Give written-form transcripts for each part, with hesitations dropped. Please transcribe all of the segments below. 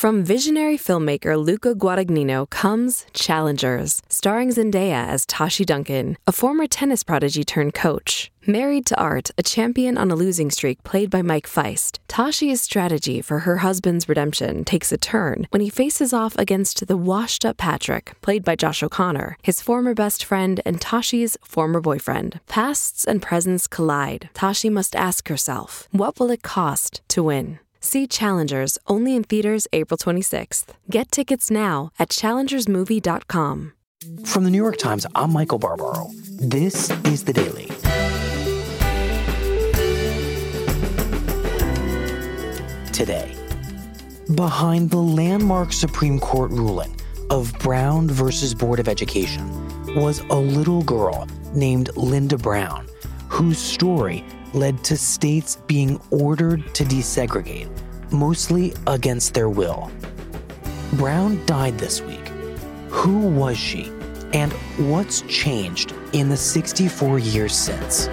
From visionary filmmaker Luca Guadagnino comes Challengers, starring Zendaya as Tashi Duncan, a former tennis prodigy turned coach. Married to Art, a champion on a losing streak played by Mike Feist, Tashi's strategy for her husband's redemption takes a turn when he faces off against the washed-up Patrick, played by Josh O'Connor, his former best friend and Tashi's former boyfriend. Pasts and presents collide. Tashi must ask herself, what will it cost to win? See Challengers, only in theaters April 26th. Get tickets now at challengersmovie.com. From the New York Times, I'm Michael Barbaro. This is The Daily. Today, behind the landmark Supreme Court ruling of Brown versus Board of Education was a little girl named Linda Brown, whose story led to states being ordered to desegregate, mostly against their will. Brown died this week. Who was she, and what's changed in the 64 years since?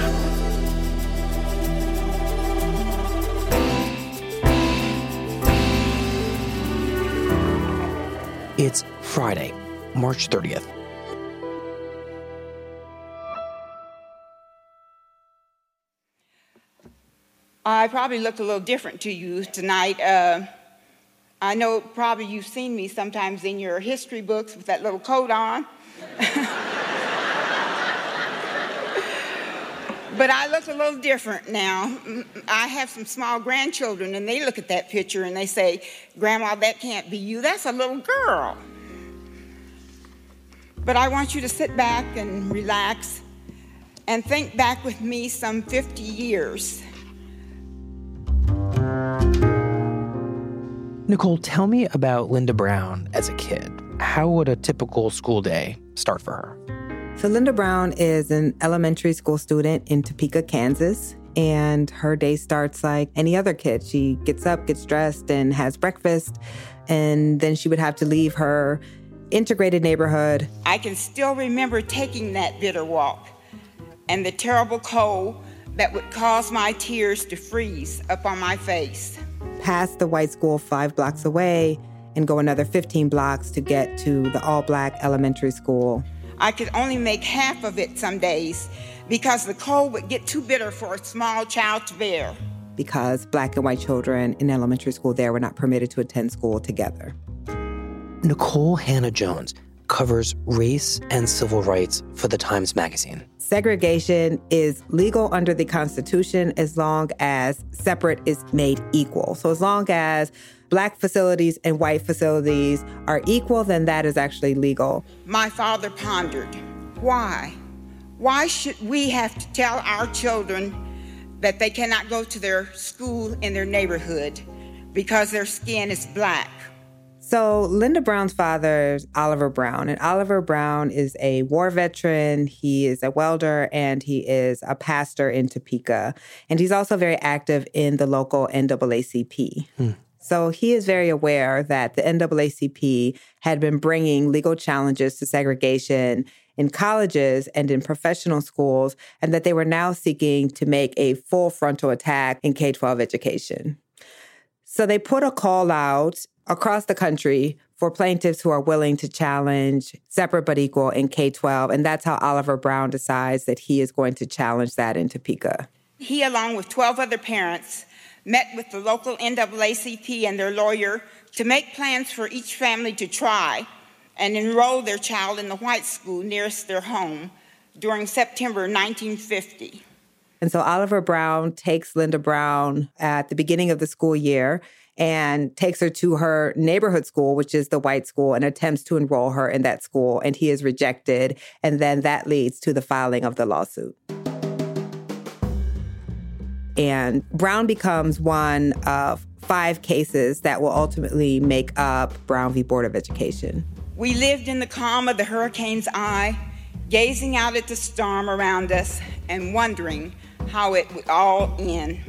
It's Friday, March 30th. I probably look a little different to you tonight. I know probably you've seen me sometimes in your history books with that little coat on. But I look a little different now. I have some small grandchildren, and they look at that picture and they say, "Grandma, that can't be you. That's a little girl." But I want you to sit back and relax and think back with me some 50 years. Nicole, tell me about Linda Brown as a kid. How would a typical school day start for her? So Linda Brown is an elementary school student in Topeka, Kansas, and her day starts like any other kid. She gets up, gets dressed, and has breakfast, and then she would have to leave her integrated neighborhood. I can still remember taking that bitter walk and the terrible cold that would cause my tears to freeze up on my face. Past the white school 5 blocks away and go another 15 blocks to get to the all-black elementary school. I could only make half of it some days because the cold would get too bitter for a small child to bear. Because black and white children in elementary school there were not permitted to attend school together. Nicole Hannah-Jones covers race and civil rights for the Times Magazine. Segregation is legal under the Constitution as long as separate is made equal. So as long as black facilities and white facilities are equal, then that is actually legal. My father pondered, why? Why should we have to tell our children that they cannot go to their school in their neighborhood because their skin is black? So Linda Brown's father is Oliver Brown, and Oliver Brown is a war veteran. He is a welder, and he is a pastor in Topeka. And he's also very active in the local NAACP. So he is very aware that the NAACP had been bringing legal challenges to segregation in colleges and in professional schools, and that they were now seeking to make a full frontal attack in K-12 education. So they put a call out across the country for plaintiffs who are willing to challenge separate but equal in K-12, and that's how Oliver Brown decides that he is going to challenge that in Topeka. He, along with 12 other parents, met with the local NAACP and their lawyer to make plans for each family to try and enroll their child in the white school nearest their home during September 1950. And so Oliver Brown takes Linda Brown at the beginning of the school year and takes her to her neighborhood school, which is the white school, and attempts to enroll her in that school. And he is rejected. And then that leads to the filing of the lawsuit. And Brown becomes one of 5 cases that will ultimately make up Brown v. Board of Education. We lived in the calm of the hurricane's eye, gazing out at the storm around us and wondering how it would all end.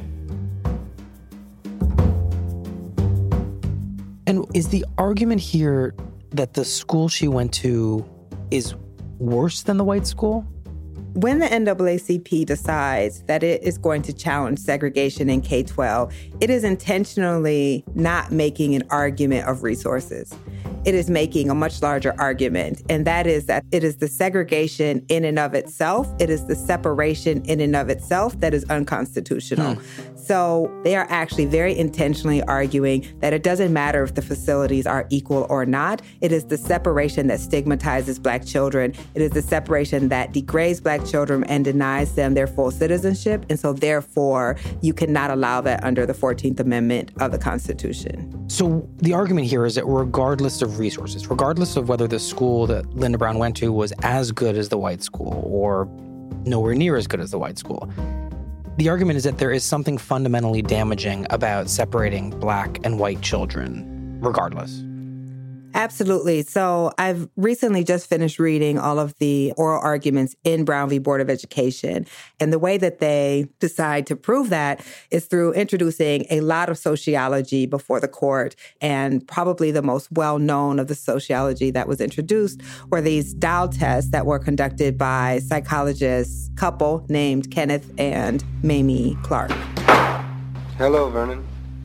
And is the argument here that the school she went to is worse than the white school? When the NAACP decides that it is going to challenge segregation in K-12, it is intentionally not making an argument of resources. It is making a much larger argument, and that is that it is the segregation in and of itself. It is the separation in and of itself that is unconstitutional. So they are actually very intentionally arguing that it doesn't matter if the facilities are equal or not. It is the separation that stigmatizes Black children. It is the separation that degrades Black children and denies them their full citizenship. And so therefore, you cannot allow that under the 14th Amendment of the Constitution. So the argument here is that regardless of resources, regardless of whether the school that Linda Brown went to was as good as the white school or nowhere near as good as the white school, the argument is that there is something fundamentally damaging about separating Black and white children, regardless. Absolutely. So I've recently just finished reading all of the oral arguments in Brown v. Board of Education. And the way that they decide to prove that is through introducing a lot of sociology before the court. And probably the most well-known of the sociology that was introduced were these Dow tests that were conducted by psychologists, couple named Kenneth and Mamie Clark. Hello, Vernon.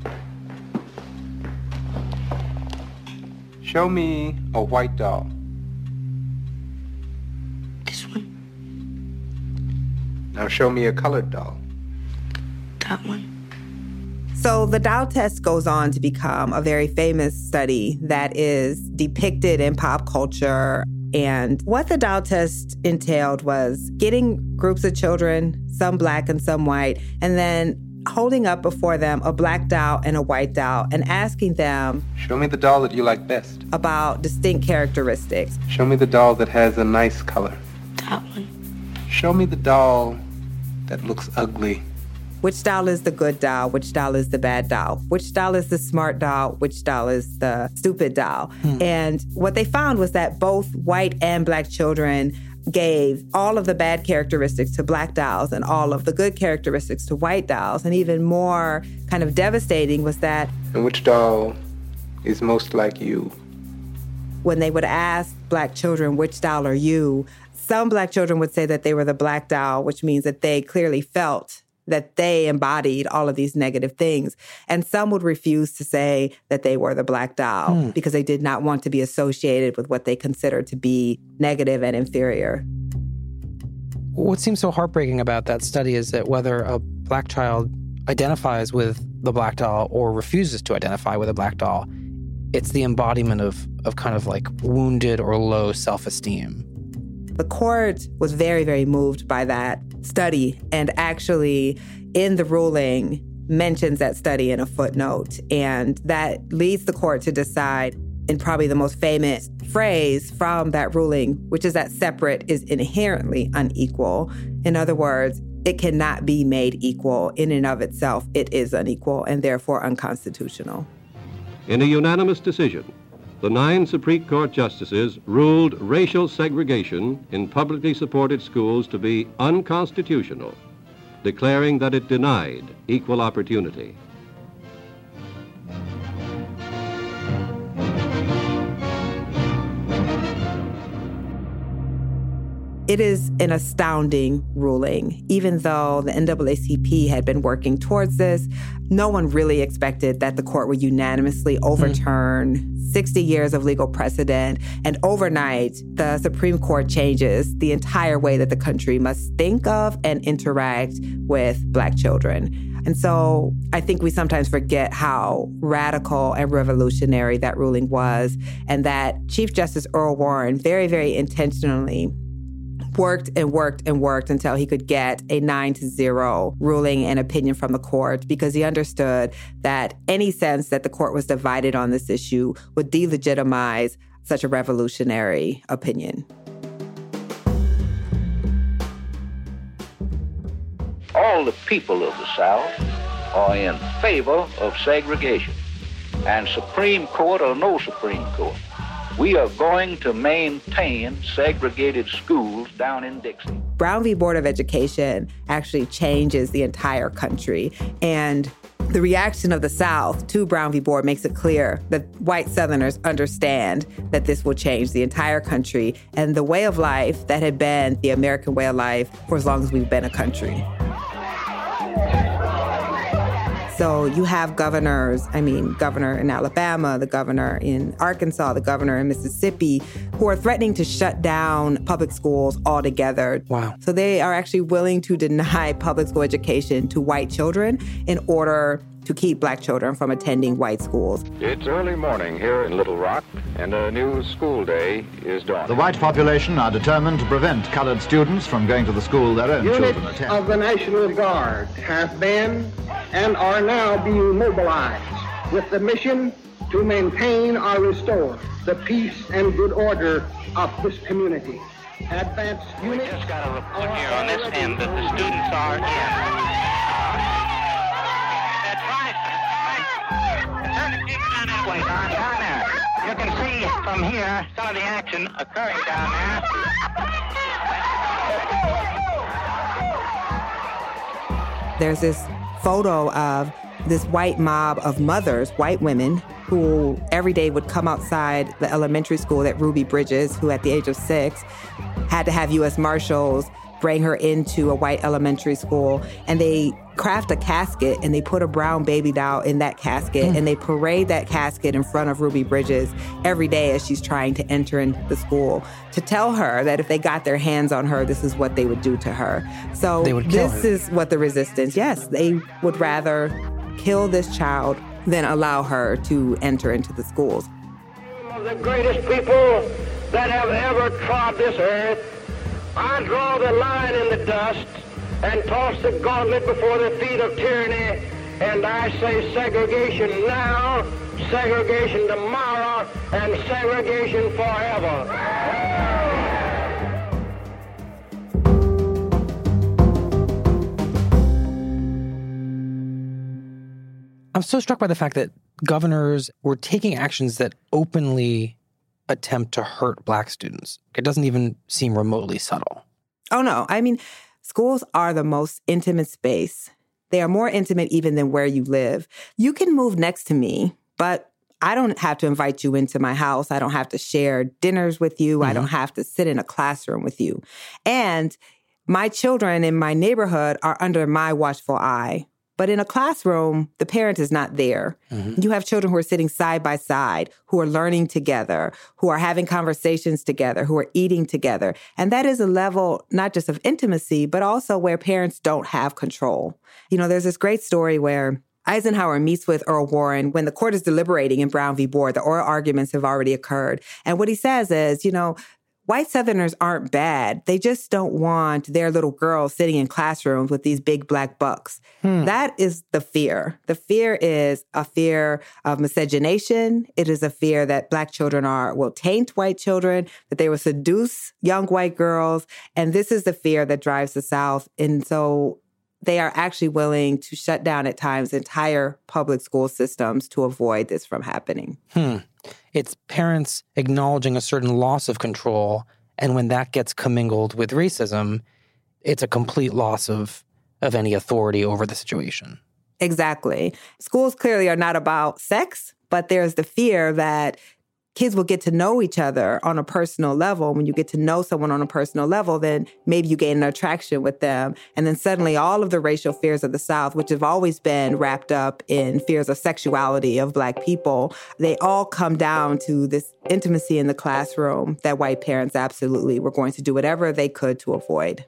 Show me a white doll. This one. Now show me a colored doll. That one. So the Dow test goes on to become a very famous study that is depicted in pop culture. And what the Dow test entailed was getting groups of children, some Black and some white, and then holding up before them a Black doll and a white doll and asking them, show me the doll that you like best. About distinct characteristics. Show me the doll that has a nice color. That one. Show me the doll that looks ugly. Which doll is the good doll? Which doll is the bad doll? Which doll is the smart doll? Which doll is the stupid doll? And what they found was that both white and Black children gave all of the bad characteristics to Black dolls and all of the good characteristics to white dolls. And even more kind of devastating was that... And which doll is most like you? When they would ask Black children, which doll are you? Some Black children would say that they were the Black doll, which means that they clearly felt that they embodied all of these negative things. And some would refuse to say that they were the Black doll because they did not want to be associated with what they considered to be negative and inferior. What seems so heartbreaking about that study is that whether a Black child identifies with the Black doll or refuses to identify with a Black doll, it's the embodiment of kind of like wounded or low self-esteem. The court was very, very moved by that study and actually in the ruling mentions that study in a footnote. And that leads the court to decide in probably the most famous phrase from that ruling, which is that separate is inherently unequal. In other words, it cannot be made equal in and of itself. It is unequal and therefore unconstitutional. In a unanimous decision, the 9 Supreme Court justices ruled racial segregation in publicly supported schools to be unconstitutional, declaring that it denied equal opportunity. It is an astounding ruling. Even though the NAACP had been working towards this, no one really expected that the court would unanimously overturn 60 years of legal precedent. And overnight, the Supreme Court changes the entire way that the country must think of and interact with Black children. And so I think we sometimes forget how radical and revolutionary that ruling was, and that Chief Justice Earl Warren very, very intentionally worked until he could get a 9-0 ruling and opinion from the court, because he understood that any sense that the court was divided on this issue would delegitimize such a revolutionary opinion. All the people of the South are in favor of segregation, and Supreme Court or no Supreme Court, we are going to maintain segregated schools down in Dixie. Brown v. Board of Education actually changes the entire country. And The reaction of the South to Brown v. Board makes it clear that white Southerners understand that this will change the entire country and the way of life that had been the American way of life for as long as we've been a country. So you have governor in Alabama, the governor in Arkansas, the governor in Mississippi, who are threatening to shut down public schools altogether. Wow. So they are actually willing to deny public school education to white children in order to keep black children from attending white schools. It's early morning here in Little Rock, and a new school day is dawning. The white population are determined to prevent colored students from going to the school their own children attend. Units of the National Guard have been and are now being mobilized with the mission to maintain or restore the peace and good order of this community. Advanced units... We just got a report here on this end that the students are in. Down there. You can see from here some of the action occurring down there. There's this photo of this white mob of mothers, white women, who every day would come outside the elementary school at Ruby Bridges, who at the age of 6 had to have U.S. Marshals bring her into a white elementary school, and they craft a casket and they put a brown baby doll in that casket and they parade that casket in front of Ruby Bridges every day as she's trying to enter into the school to tell her that if they got their hands on her, this is what they would do to her. So this is what the resistance, yes, they would rather kill this child than allow her to enter into the schools. Of the greatest people that have ever trod this earth, I draw the line in the dust and toss the gauntlet before the feet of tyranny, and I say segregation now, segregation tomorrow, and segregation forever. I'm so struck by the fact that governors were taking actions that openly attempt to hurt black students. It doesn't even seem remotely subtle. Oh, no. I mean, schools are the most intimate space. They are more intimate even than where you live. You can move next to me, but I don't have to invite you into my house. I don't have to share dinners with you. I don't have to sit in a classroom with you. And my children in my neighborhood are under my watchful eye. But in a classroom, the parent is not there. You have children who are sitting side by side, who are learning together, who are having conversations together, who are eating together. And that is a level not just of intimacy, but also where parents don't have control. You know, there's this great story where Eisenhower meets with Earl Warren when the court is deliberating in Brown v. Board. The oral arguments have already occurred. And what he says is, you know, white Southerners aren't bad. They just don't want their little girls sitting in classrooms with these big black bucks. That is the fear. The fear is a fear of miscegenation. It is a fear that black children will taint white children, that they will seduce young white girls. And this is the fear that drives the South. And so they are actually willing to shut down at times entire public school systems to avoid this from happening. It's parents acknowledging a certain loss of control, and when that gets commingled with racism, it's a complete loss of any authority over the situation. Exactly. Schools clearly are not about sex, but there's the fear that kids will get to know each other on a personal level. When you get to know someone on a personal level, then maybe you gain an attraction with them. And then suddenly all of the racial fears of the South, which have always been wrapped up in fears of sexuality of black people, they all come down to this intimacy in the classroom that white parents absolutely were going to do whatever they could to avoid.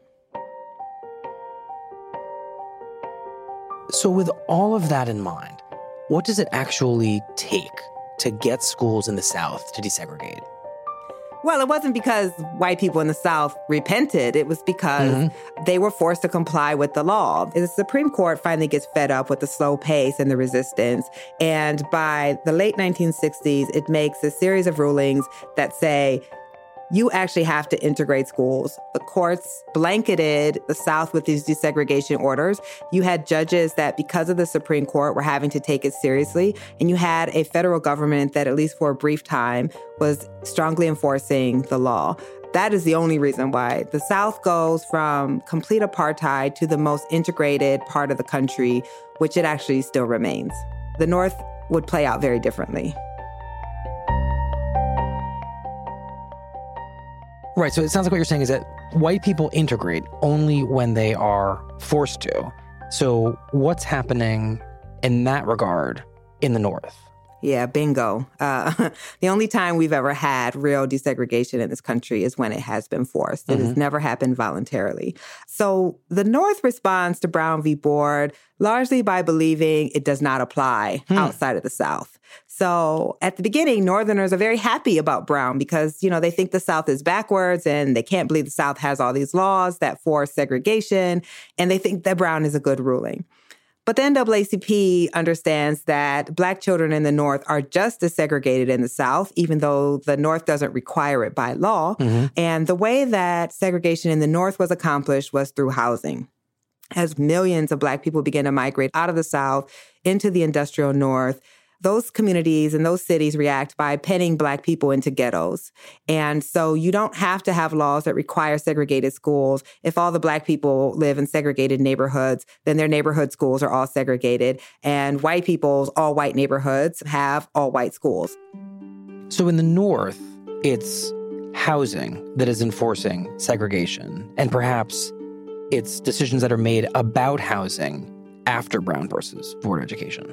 So with all of that in mind, what does it actually take to get schools in the South to desegregate? Well, it wasn't because white people in the South repented. It was because they were forced to comply with the law. The Supreme Court finally gets fed up with the slow pace and the resistance. And by the late 1960s, it makes a series of rulings that say, you actually have to integrate schools. The courts blanketed the South with these desegregation orders. You had judges that, because of the Supreme Court, were having to take it seriously. And you had a federal government that, at least for a brief time, was strongly enforcing the law. That is the only reason why. The South goes from complete apartheid to the most integrated part of the country, which it actually still remains. The North would play out very differently. Right, so it sounds like what you're saying is that white people integrate only when they are forced to. So what's happening in that regard in the North? Yeah, bingo. The only time we've ever had real desegregation in this country is when it has been forced. It has never happened voluntarily. So the North responds to Brown v. Board largely by believing it does not apply outside of the South. So at the beginning, Northerners are very happy about Brown because, they think the South is backwards and they can't believe the South has all these laws that force segregation, and they think that Brown is a good ruling. But the NAACP understands that Black children in the North are just as segregated in the South, even though the North doesn't require it by law. And the way that segregation in the North was accomplished was through housing. As millions of Black people began to migrate out of the South into the industrial North, those communities and those cities react by penning Black people into ghettos. And so you don't have to have laws that require segregated schools. If all the Black people live in segregated neighborhoods, then their neighborhood schools are all segregated. And white people's all-white neighborhoods have all-white schools. So in the North, it's housing that is enforcing segregation. And perhaps it's decisions that are made about housing after Brown versus Board of Education.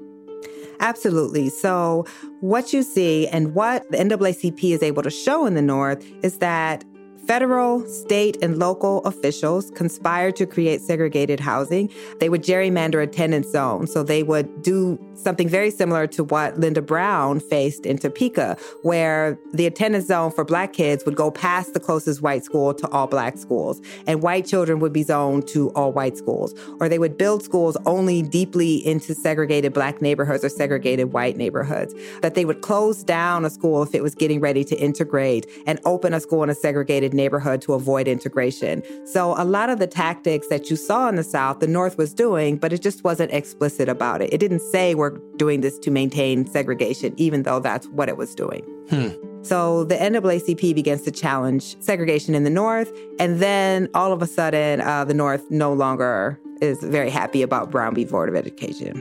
Absolutely. So what you see and what the NAACP is able to show in the North is that federal, state, and local officials conspired to create segregated housing. They would gerrymander attendance zones. So they would do something very similar to what Linda Brown faced in Topeka, where the attendance zone for Black kids would go past the closest white school to all Black schools, and white children would be zoned to all white schools. Or they would build schools only deeply into segregated Black neighborhoods or segregated white neighborhoods. That they would close down a school if it was getting ready to integrate and open a school in a segregated neighborhood to avoid integration. So a lot of the tactics that you saw in the South, the North was doing, but it just wasn't explicit about it. It didn't say we're doing this to maintain segregation, even though that's what it was doing. So the NAACP begins to challenge segregation in the North, and then all of a sudden, the North no longer is very happy about Brown v. Board of Education.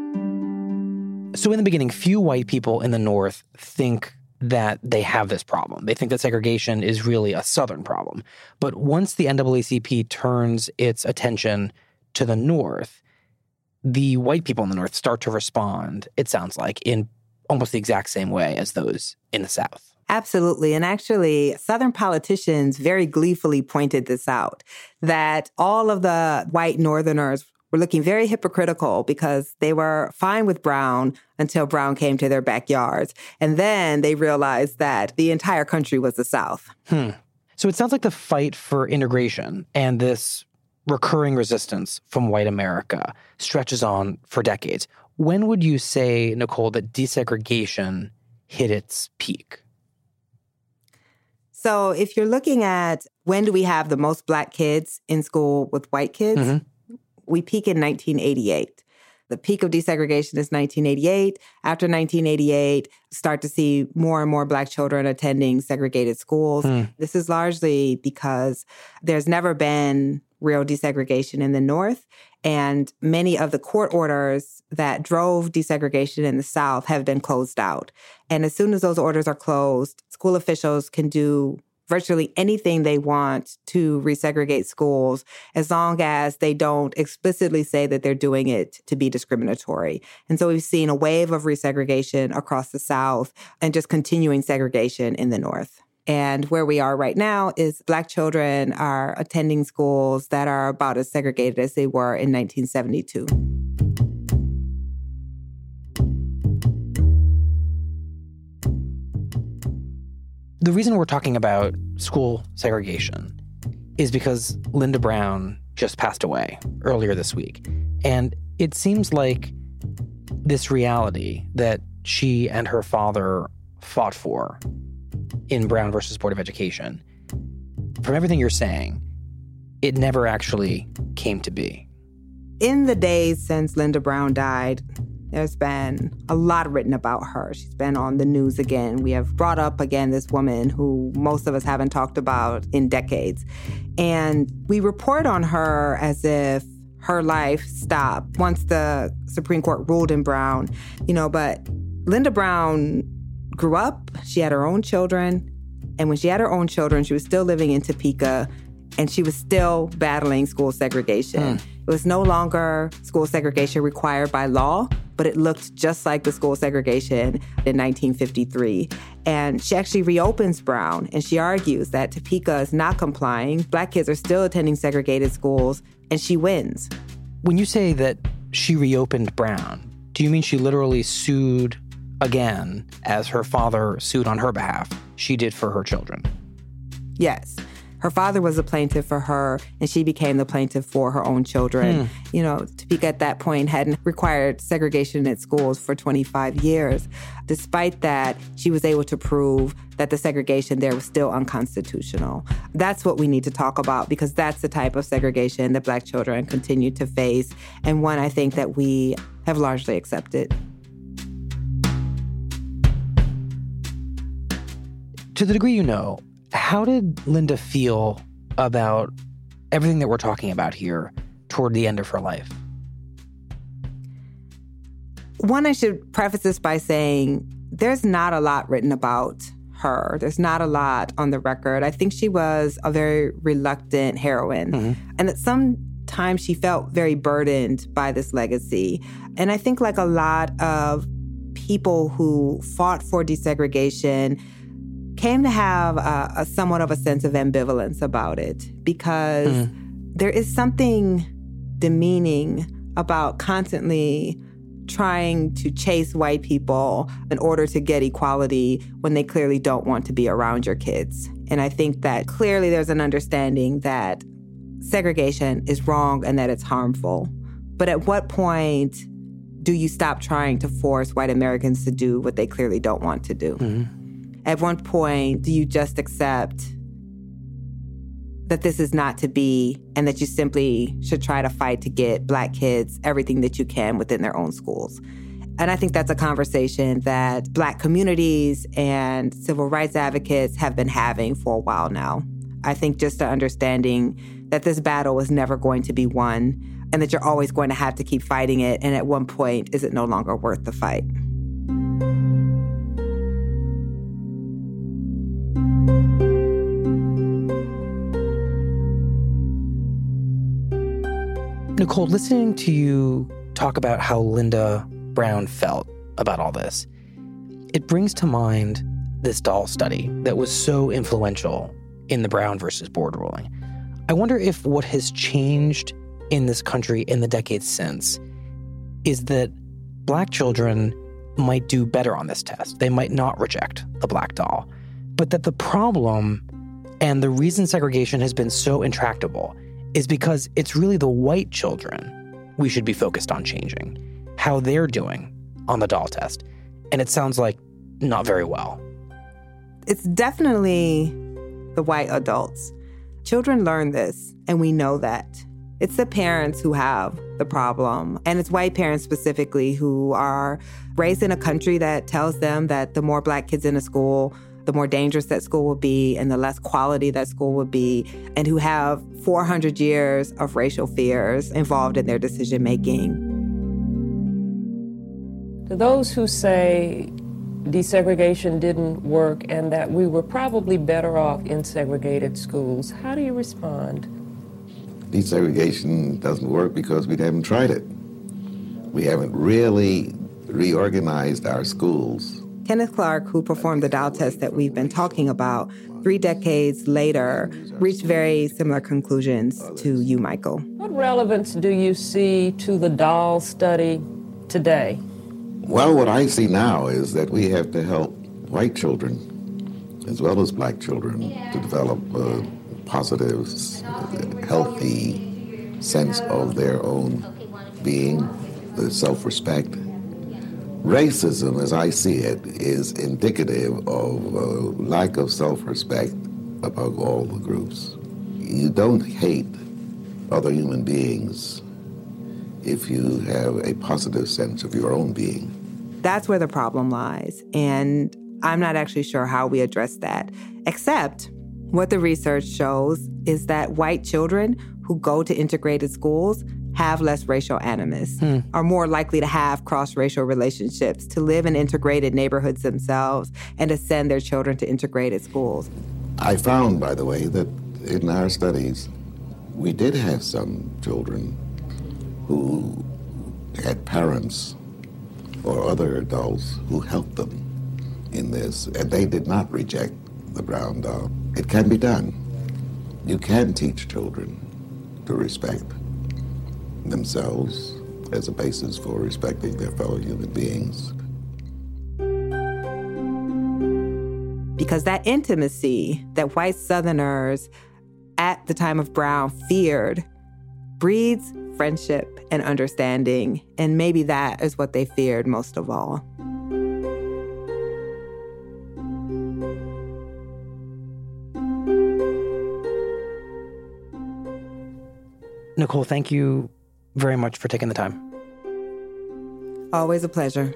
So in the beginning, few white people in the North think that they have this problem. They think that segregation is really a Southern problem. But once the NAACP turns its attention to the North, the white people in the North start to respond, it sounds like, in almost the exact same way as those in the South. Absolutely. And actually, Southern politicians very gleefully pointed this out, that all of the white Northerners were looking very hypocritical because they were fine with Brown until Brown came to their backyards. And then they realized that the entire country was the South. So it sounds like the fight for integration and this recurring resistance from white America stretches on for decades. When would you say, Nicole, that desegregation hit its peak? So if you're looking at when do we have the most Black kids in school with white kids, we peak in 1988. The peak of desegregation is 1988. After 1988, start to see more and more Black children attending segregated schools. This is largely because there's never been real desegregation in the North, and many of the court orders that drove desegregation in the South have been closed out. And as soon as those orders are closed, school officials can do virtually anything they want to resegregate schools, as long as they don't explicitly say that they're doing it to be discriminatory. And so we've seen a wave of resegregation across the South and just continuing segregation in the North. And where we are right now is Black children are attending schools that are about as segregated as they were in 1972. The reason we're talking about school segregation is because Linda Brown just passed away earlier this week. And it seems like this reality that she and her father fought for in Brown versus Board of Education, from everything you're saying, it never actually came to be. In the days since Linda Brown died, There's been a lot written about her. She's been on the news again. We have brought up again this woman who most of us haven't talked about in decades. And we report on her as if her life stopped once the Supreme Court ruled in Brown, but Linda Brown grew up, she had her own children, and when she had her own children, she was still living in Topeka, and she was still battling school segregation. It was no longer school segregation required by law, but it looked just like the school segregation in 1953. And she actually reopens Brown, and she argues that Topeka is not complying. Black kids are still attending segregated schools, and she wins. When you say that she reopened Brown, do you mean she literally sued again as her father sued on her behalf? She did for her children. Yes. Her father was a plaintiff for her, and she became the plaintiff for her own children. Topeka at that point hadn't required segregation in schools for 25 years. Despite that, she was able to prove that the segregation there was still unconstitutional. That's what we need to talk about, because that's the type of segregation that Black children continue to face, and one I think that we have largely accepted. To the degree you know, how did Linda feel about everything that we're talking about here toward the end of her life? One, I should preface this by saying there's not a lot written about her. There's not a lot on the record. I think she was a very reluctant heroine. And that sometimes she felt very burdened by this legacy. And I think like a lot of people who fought for desegregation came to have a somewhat of a sense of ambivalence about it, because there is something demeaning about constantly trying to chase white people in order to get equality when they clearly don't want to be around your kids. And I think that clearly there's an understanding that segregation is wrong and that it's harmful. But at what point do you stop trying to force white Americans to do what they clearly don't want to do? At one point, do you just accept that this is not to be and that you simply should try to fight to get Black kids everything that you can within their own schools? And I think that's a conversation that Black communities and civil rights advocates have been having for a while now. I think just the understanding that this battle is never going to be won and that you're always going to have to keep fighting it. And at one point, is it no longer worth the fight? Nicole, listening to you talk about how Linda Brown felt about all this, it brings to mind this Dahl study that was so influential in the Brown versus Board ruling. I wonder if what has changed in this country in the decades since is that Black children might do better on this test. They might not reject the black doll, but that the problem and the reason segregation has been so intractable is because it's really the white children we should be focused on changing, how they're doing on the Dahl test. And it sounds like not very well. It's definitely the white adults. Children learn this, and we know that. It's the parents who have the problem, and it's white parents specifically who are raised in a country that tells them that the more Black kids in a school, the more dangerous that school will be and the less quality that school will be, and who have 400 years of racial fears involved in their decision-making. To those who say desegregation didn't work and that we were probably better off in segregated schools, how do you respond? Desegregation doesn't work because we haven't tried it. We haven't really reorganized our schools. Kenneth Clark, who performed the Dahl test that we've been talking about, 3 decades later, reached very similar conclusions to you, Michael. What relevance do you see to the Dahl study today? Well, what I see now is that we have to help white children, as well as Black children, to develop a positive, healthy sense of their own being, the self-respect. Racism, as I see it, is indicative of a lack of self-respect among all the groups. You don't hate other human beings if you have a positive sense of your own being. That's where the problem lies. And I'm not actually sure how we address that, except what the research shows is that white children who go to integrated schools have less racial animus, are more likely to have cross-racial relationships, to live in integrated neighborhoods themselves, and to send their children to integrated schools. I found, by the way, that in our studies, we did have some children who had parents or other adults who helped them in this, and they did not reject the brown doll. It can be done. You can teach children to respect themselves as a basis for respecting their fellow human beings. Because that intimacy that white Southerners at the time of Brown feared breeds friendship and understanding, and maybe that is what they feared most of all. Nicole, thank you very much for taking the time. Always a pleasure.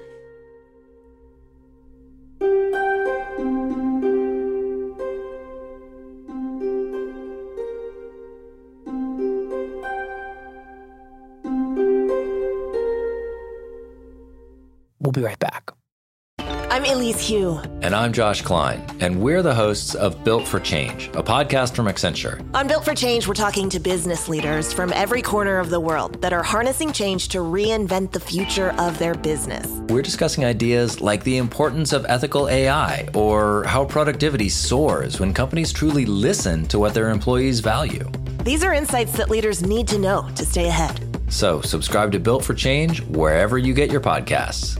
We'll be right back. I'm Elise Hu. And I'm Josh Klein, and we're the hosts of Built for Change, a podcast from Accenture. On Built for Change, we're talking to business leaders from every corner of the world that are harnessing change to reinvent the future of their business. We're discussing ideas like the importance of ethical AI or how productivity soars when companies truly listen to what their employees value. These are insights that leaders need to know to stay ahead. So subscribe to Built for Change wherever you get your podcasts.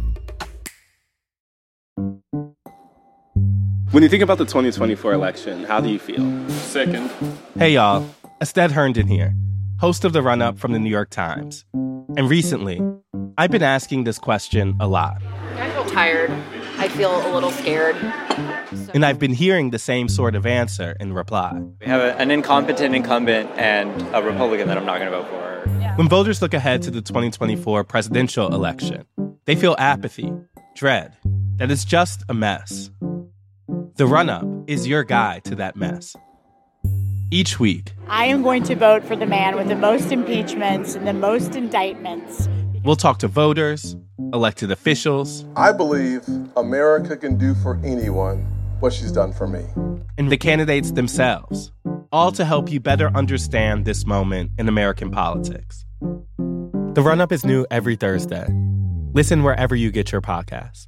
When you think about the 2024 election, how do you feel? Sickened. Hey, y'all. Estelle Herndon here, host of The Run-Up from the New York Times. And recently, I've been asking this question a lot. I feel tired. I feel a little scared. And I've been hearing the same sort of answer in reply. We have an incompetent incumbent and a Republican that I'm not going to vote for. When voters look ahead to the 2024 presidential election, they feel apathy, dread, that it's just a mess. The Run-Up is your guide to that mess. Each week, I am going to vote for the man with the most impeachments and the most indictments. We'll talk to voters, elected officials. I believe America can do for anyone what she's done for me. And the candidates themselves, all to help you better understand this moment in American politics. The Run-Up is new every Thursday. Listen wherever you get your podcasts.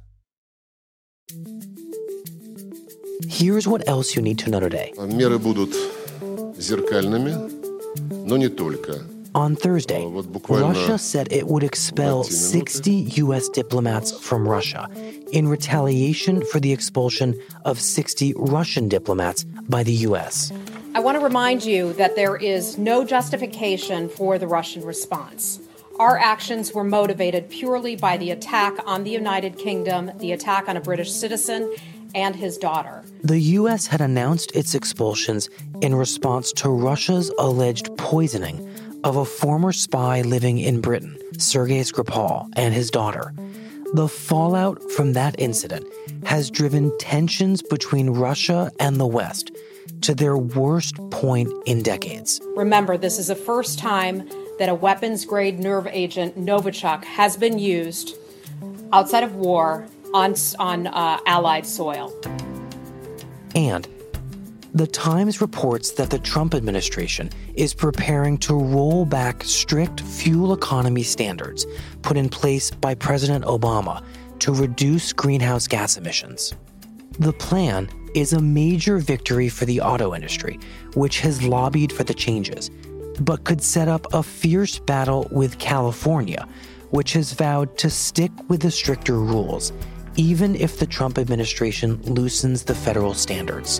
Here's what else you need to know today. Меры будут зеркальными, но не только. On Thursday, Russia said it would expel 60 U.S. diplomats from Russia in retaliation for the expulsion of 60 Russian diplomats by the U.S. I want to remind you that there is no justification for the Russian response. Our actions were motivated purely by the attack on the United Kingdom, the attack on a British citizen, and his daughter. The U.S. had announced its expulsions in response to Russia's alleged poisoning of a former spy living in Britain, Sergei Skripal, and his daughter. The fallout from that incident has driven tensions between Russia and the West to their worst point in decades. Remember, this is the first time that a weapons-grade nerve agent, Novichok, has been used outside of war on Allied soil. And the Times reports that the Trump administration is preparing to roll back strict fuel economy standards put in place by President Obama to reduce greenhouse gas emissions. The plan is a major victory for the auto industry, which has lobbied for the changes, but could set up a fierce battle with California, which has vowed to stick with the stricter rules, even if the Trump administration loosens the federal standards.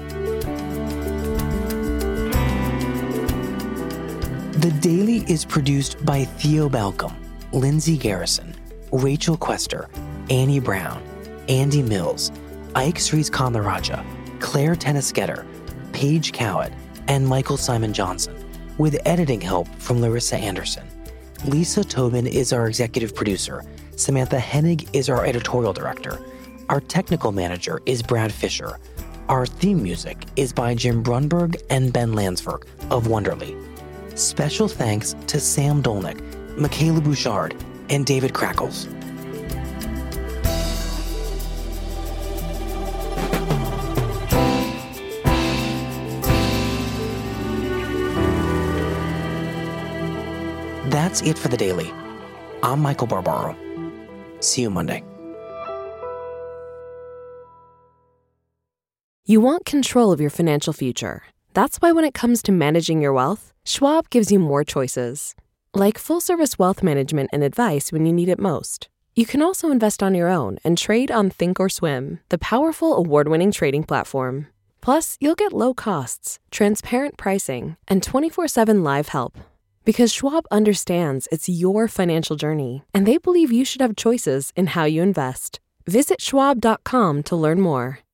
The Daily is produced by Theo Balcom, Lindsay Garrison, Rachel Quester, Annie Brown, Andy Mills, Ike Srikandarajah, Claire Tennisgetter, Paige Cowett, and Michael Simon Johnson, with editing help from Larissa Anderson. Lisa Tobin is our executive producer. Samantha Hennig is our editorial director. Our technical manager is Brad Fisher. Our theme music is by Jim Brunberg and Ben Landsberg of Wonderly. Special thanks to Sam Dolnick, Michaela Bouchard, and David Crackles. That's it for the Daily. I'm Michael Barbaro. See you Monday. You want control of your financial future. That's why when it comes to managing your wealth, Schwab gives you more choices. Like full-service wealth management and advice when you need it most. You can also invest on your own and trade on Thinkorswim, the powerful award-winning trading platform. Plus, you'll get low costs, transparent pricing, and 24/7 live help. Because Schwab understands it's your financial journey, and they believe you should have choices in how you invest. Visit schwab.com to learn more.